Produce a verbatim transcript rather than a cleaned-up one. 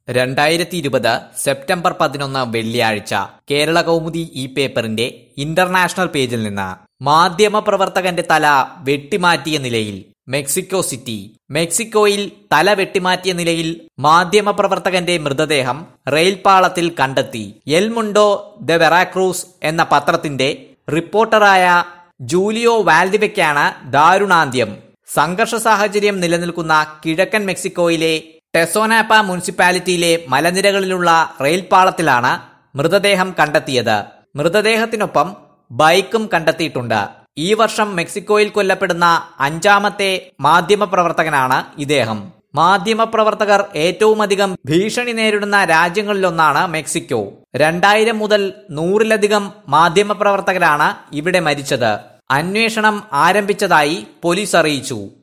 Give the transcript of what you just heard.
രണ്ടായിരത്തി ഇരുപത് സെപ്റ്റംബർ പതിനൊന്ന് വെള്ളിയാഴ്ച കേരള കൗമുദി ഈ പേപ്പറിന്റെ ഇന്റർനാഷണൽ പേജിൽ നിന്ന് മാധ്യമ പ്രവർത്തകന്റെ തല വെട്ടിമാറ്റിയ നിലയിൽ മെക്സിക്കോ സിറ്റി. മെക്സിക്കോയിൽ തല വെട്ടിമാറ്റിയ നിലയിൽ മാധ്യമ പ്രവർത്തകന്റെ മൃതദേഹം റെയിൽപാളത്തിൽ കണ്ടെത്തി. എൽ മുണ്ടോ ദെ വെറാക്രൂസ് എന്ന പത്രത്തിന്റെ റിപ്പോർട്ടറായ ജൂലിയോ വാൽദിവയ്ക്കാണ് ദാരുണാന്ത്യം. സംഘർഷ സാഹചര്യം നിലനിൽക്കുന്ന കിഴക്കൻ മെക്സിക്കോയിലെ ടെസോനാപ്പ മുനിസിപ്പാലിറ്റിയിലെ മലനിരകളിലുള്ള റെയിൽപാളത്തിലാണ് മൃതദേഹം കണ്ടെത്തിയത്. മൃതദേഹത്തിനൊപ്പം ബൈക്കും കണ്ടെത്തിയിട്ടുണ്ട്. ഈ വർഷം മെക്സിക്കോയിൽ കൊല്ലപ്പെടുന്ന അഞ്ചാമത്തെ മാധ്യമ പ്രവർത്തകനാണ് ഇദ്ദേഹം. മാധ്യമ പ്രവർത്തകർ ഏറ്റവുമധികം ഭീഷണി നേരിടുന്ന രാജ്യങ്ങളിലൊന്നാണ് മെക്സിക്കോ. രണ്ടായിരം മുതൽ നൂറിലധികം മാധ്യമ പ്രവർത്തകരാണ് ഇവിടെ മരിച്ചത്. അന്വേഷണം ആരംഭിച്ചതായി പോലീസ് അറിയിച്ചു.